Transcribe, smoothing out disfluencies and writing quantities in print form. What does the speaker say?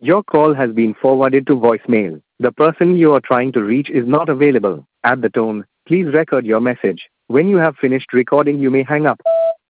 Your call has been forwarded to voicemail. The person you are trying to reach is not available. At the tone, please record your message. When you have finished recording, you may hang up.